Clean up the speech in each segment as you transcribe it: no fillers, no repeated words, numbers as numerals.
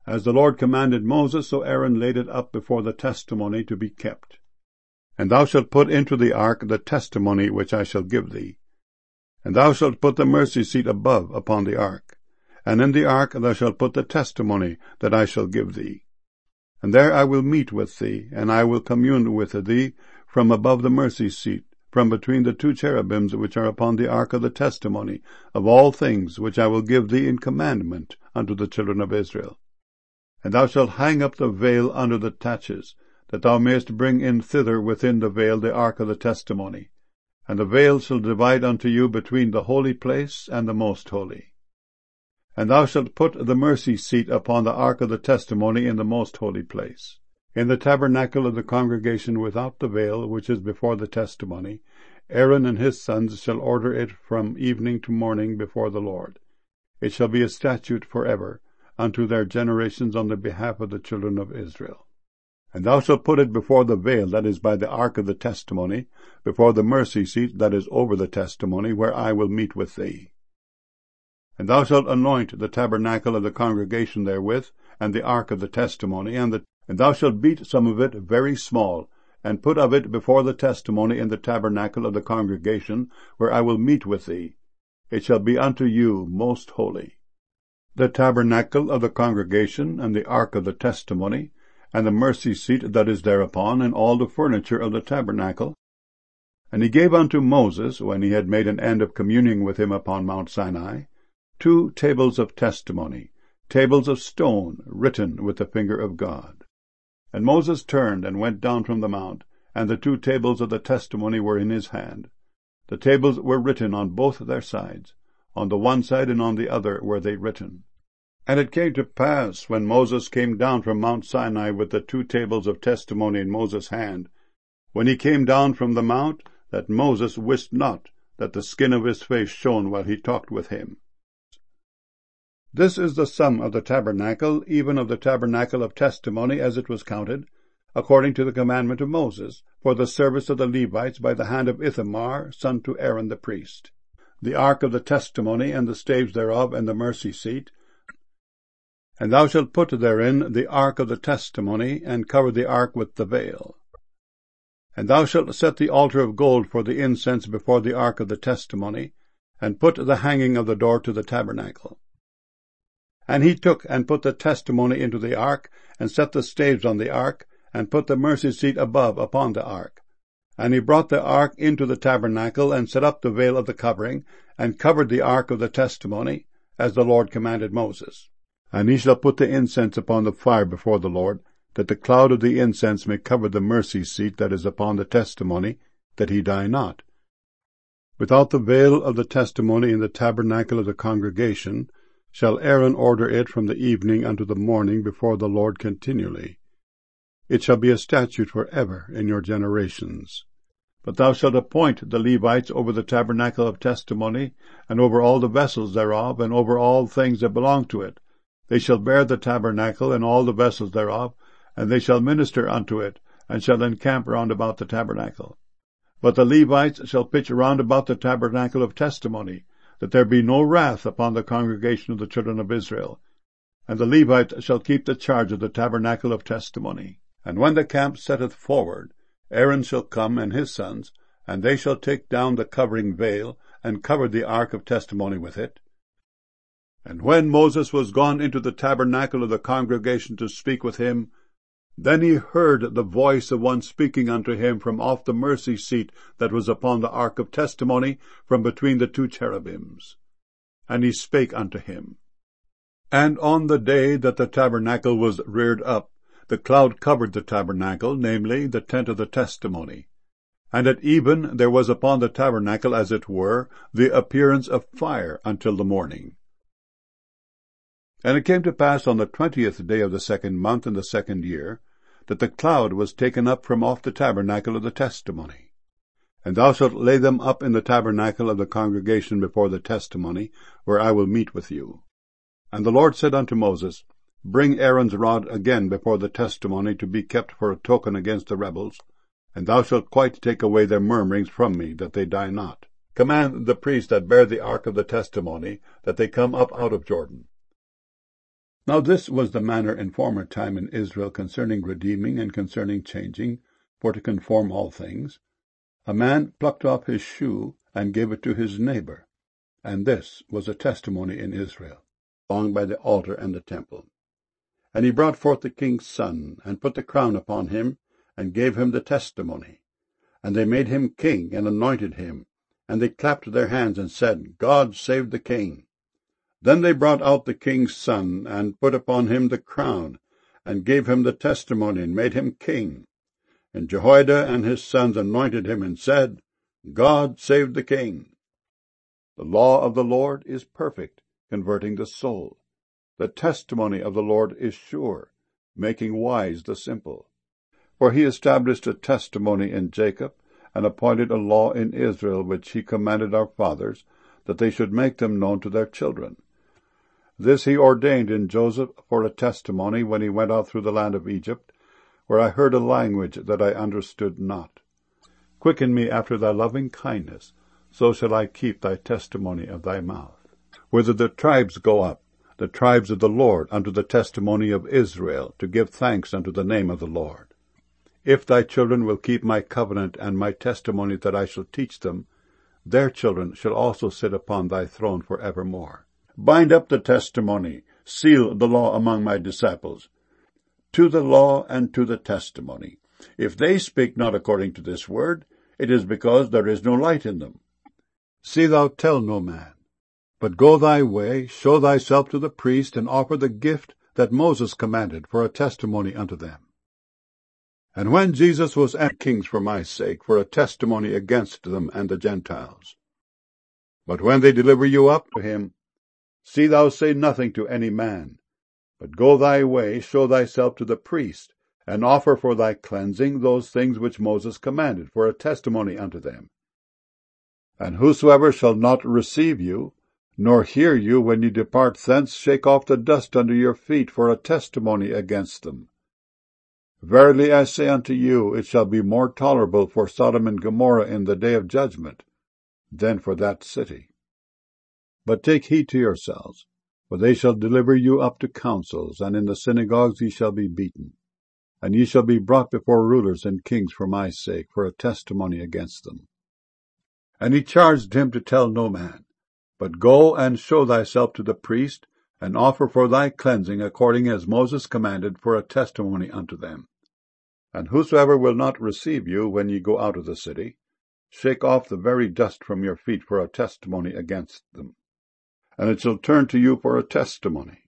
As the Lord commanded Moses, so Aaron laid it up before the testimony to be kept. And thou shalt put into the ark the testimony which I shall give thee. And thou shalt put the mercy seat above upon the ark. And in the ark thou shalt put the testimony that I shall give thee. And there I will meet with thee, and I will commune with thee from above the mercy seat, from between the two cherubims which are upon the ark of the testimony, of all things which I will give thee in commandment unto the children of Israel. And thou shalt hang up the veil under the taches, that thou mayest bring in thither within the veil the ark of the testimony. And the veil shall divide unto you between the holy place and the most holy. And thou shalt put the mercy seat upon the ark of the testimony in the most holy place, in the tabernacle of the congregation without the veil, which is before the testimony. Aaron and his sons shall order it from evening to morning before the Lord. It shall be a statute forever unto their generations on the behalf of the children of Israel. And thou shalt put it before the veil that is by the ark of the testimony, before the mercy seat that is over the testimony, where I will meet with thee. And thou shalt anoint the tabernacle of the congregation therewith, and the ark of the testimony, and thou shalt beat some of it very small, and put of it before the testimony in the tabernacle of the congregation, where I will meet with thee. It shall be unto you most holy. The tabernacle of the congregation, and the ark of the testimony, and the mercy seat that is thereupon, and all the furniture of the tabernacle. And he gave unto Moses, when he had made an end of communing with him upon Mount Sinai, 2 tables of testimony, tables of stone, written with the finger of God. And Moses turned and went down from the mount, and the 2 tables of the testimony were in his hand. The tables were written on both their sides. On the one side and on the other were they written. And it came to pass, when Moses came down from Mount Sinai with the 2 tables of testimony in Moses' hand, when he came down from the mount, that Moses wist not that the skin of his face shone while he talked with him. This is the sum of the tabernacle, even of the tabernacle of testimony, as it was counted, according to the commandment of Moses, for the service of the Levites by the hand of Ithamar, son to Aaron the priest. The ark of the testimony, and the staves thereof, and the mercy seat. And thou shalt put therein the ark of the testimony, and cover the ark with the veil. And thou shalt set the altar of gold for the incense before the ark of the testimony, and put the hanging of the door to the tabernacle. And he took and put the testimony into the ark, and set the staves on the ark, and put the mercy seat above upon the ark. And he brought the ark into the tabernacle, and set up the veil of the covering, and covered the ark of the testimony, as the Lord commanded Moses. And he shall put the incense upon the fire before the Lord, that the cloud of the incense may cover the mercy seat that is upon the testimony, that he die not. Without the veil of the testimony in the tabernacle of the congregation shall Aaron order it from the evening unto the morning before the Lord continually. It shall be a statute for ever in your generations. But thou shalt appoint the Levites over the tabernacle of testimony, and over all the vessels thereof, and over all things that belong to it. They shall bear the tabernacle and all the vessels thereof, and they shall minister unto it, and shall encamp round about the tabernacle. But the Levites shall pitch round about the tabernacle of testimony, that there be no wrath upon the congregation of the children of Israel. And the Levites shall keep the charge of the tabernacle of testimony. And when the camp setteth forward, Aaron shall come and his sons, and they shall take down the covering veil, and cover the ark of testimony with it. And when Moses was gone into the tabernacle of the congregation to speak with him, then he heard the voice of one speaking unto him from off the mercy seat that was upon the ark of testimony, from between the 2 cherubims. And he spake unto him. And on the day that the tabernacle was reared up, the cloud covered the tabernacle, namely, the tent of the testimony. And at even there was upon the tabernacle, as it were, the appearance of fire until the morning. And it came to pass on the 20th day of the 2nd month in the 2nd year, that the cloud was taken up from off the tabernacle of the testimony. And thou shalt lay them up in the tabernacle of the congregation before the testimony, where I will meet with you. And the Lord said unto Moses, Bring Aaron's rod again before the testimony, to be kept for a token against the rebels, and thou shalt quite take away their murmurings from me, that they die not. Command the priests that bear the ark of the testimony, that they come up out of Jordan. Now this was the manner in former time in Israel concerning redeeming and concerning changing, for to conform all things. A man plucked off his shoe and gave it to his neighbor, and this was a testimony in Israel, along by the altar and the temple. And he brought forth the king's son, and put the crown upon him, and gave him the testimony. And they made him king, and anointed him, and they clapped their hands, and said, God save the king. Then they brought out the king's son, and put upon him the crown, and gave him the testimony, and made him king. And Jehoiada and his sons anointed him, and said, God save the king. The law of the Lord is perfect, converting the soul. The testimony of the Lord is sure, making wise the simple. For he established a testimony in Jacob, and appointed a law in Israel, which he commanded our fathers, that they should make them known to their children. This he ordained in Joseph for a testimony when he went out through the land of Egypt, where I heard a language that I understood not. Quicken me after thy loving kindness, so shall I keep thy testimony of thy mouth. Whither the tribes go up, the tribes of the Lord, unto the testimony of Israel, to give thanks unto the name of the Lord. If thy children will keep my covenant and my testimony that I shall teach them, their children shall also sit upon thy throne for evermore. Bind up the testimony, seal the law among my disciples. To the law and to the testimony. If they speak not according to this word, it is because there is no light in them. See thou tell no man, but go thy way, show thyself to the priest, and offer the gift that Moses commanded for a testimony unto them. And when Jesus was at kings for my sake, for a testimony against them and the Gentiles. But when they deliver you up to him, see thou say nothing to any man, but go thy way, show thyself to the priest, and offer for thy cleansing those things which Moses commanded, for a testimony unto them. And whosoever shall not receive you, nor hear you when you depart thence, shake off the dust under your feet for a testimony against them. Verily I say unto you, it shall be more tolerable for Sodom and Gomorrah in the day of judgment than for that city. But take heed to yourselves, for they shall deliver you up to councils, and in the synagogues ye shall be beaten. And ye shall be brought before rulers and kings for my sake, for a testimony against them. And he charged him to tell no man, but go and show thyself to the priest, and offer for thy cleansing according as Moses commanded, for a testimony unto them. And whosoever will not receive you when ye go out of the city, shake off the very dust from your feet for a testimony against them. And it shall turn to you for a testimony.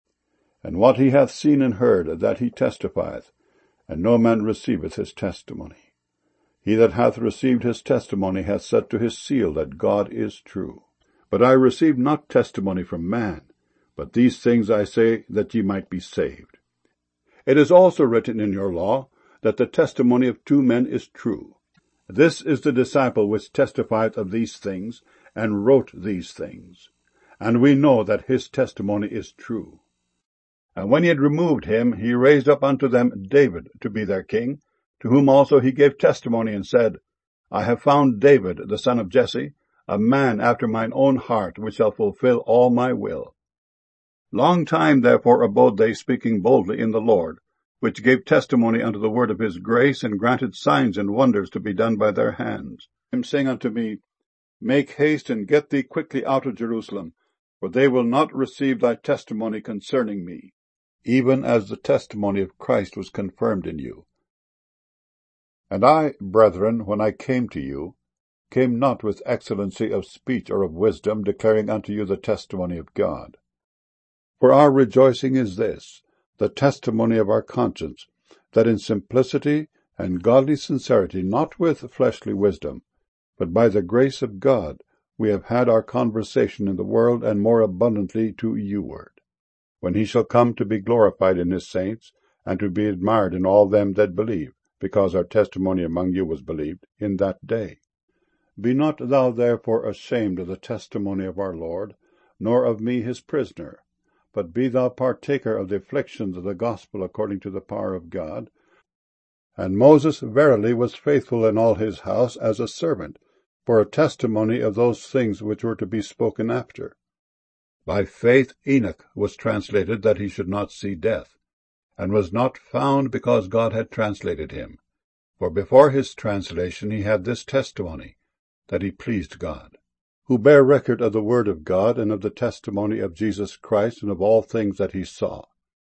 And what he hath seen and heard, that he testifieth, and no man receiveth his testimony. He that hath received his testimony hath set to his seal that God is true. But I received not testimony from man, but these things I say, that ye might be saved. It is also written in your law, that the testimony of 2 men is true. This is the disciple which testifieth of these things, and wrote these things. And we know that his testimony is true. And when he had removed him, he raised up unto them David to be their king, to whom also he gave testimony, and said, I have found David, the son of Jesse, a man after mine own heart, which shall fulfill all my will. Long time therefore abode they, speaking boldly in the Lord, which gave testimony unto the word of his grace, and granted signs and wonders to be done by their hands. Him saying unto me, Make haste and get thee quickly out of Jerusalem, for they will not receive thy testimony concerning me, even as the testimony of Christ was confirmed in you. And I, brethren, when I came to you, came not with excellency of speech or of wisdom, declaring unto you the testimony of God. For our rejoicing is this, the testimony of our conscience, that in simplicity and godly sincerity, not with fleshly wisdom, but by the grace of God, we have had our conversation in the world, and more abundantly to youward, when he shall come to be glorified in his saints, and to be admired in all them that believe, because our testimony among you was believed in that day. Be not thou therefore ashamed of the testimony of our Lord, nor of me his prisoner, but be thou partaker of the afflictions of the gospel according to the power of God. And Moses verily was faithful in all his house as a servant, for a testimony of those things which were to be spoken after. By faith Enoch was translated that he should not see death, and was not found because God had translated him. For before his translation he had this testimony, that he pleased God. Who bear record of the word of God and of the testimony of Jesus Christ and of all things that he saw.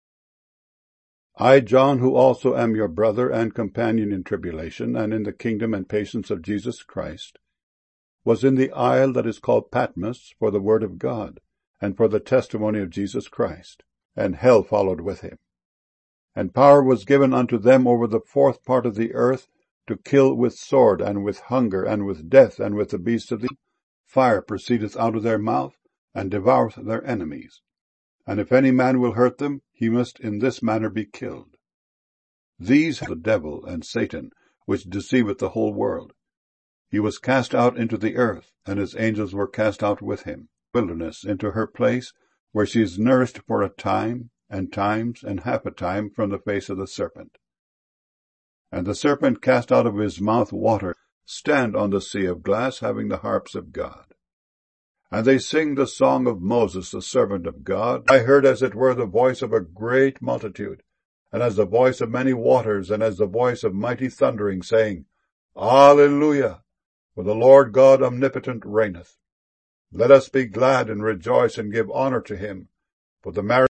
I, John, who also am your brother and companion in tribulation and in the kingdom and patience of Jesus Christ, was in the isle that is called Patmos for the word of God and for the testimony of Jesus Christ, and hell followed with him. And power was given unto them over the fourth part of the earth to kill with sword and with hunger and with death and with the beasts of the fire proceedeth out of their mouth, and devoureth their enemies. And if any man will hurt them, he must in this manner be killed. These the devil and Satan, which deceiveth the whole world. He was cast out into the earth, and his angels were cast out with him, wilderness, into her place, where she is nourished for a time, and times, and half a time from the face of the serpent. And the serpent cast out of his mouth water, stand on the sea of glass, having the harps of God. And they sing the song of Moses, the servant of God. I heard as it were the voice of a great multitude, and as the voice of many waters, and as the voice of mighty thundering, saying, Alleluia! For the Lord God omnipotent reigneth. Let us be glad and rejoice and give honor to him, for the marriage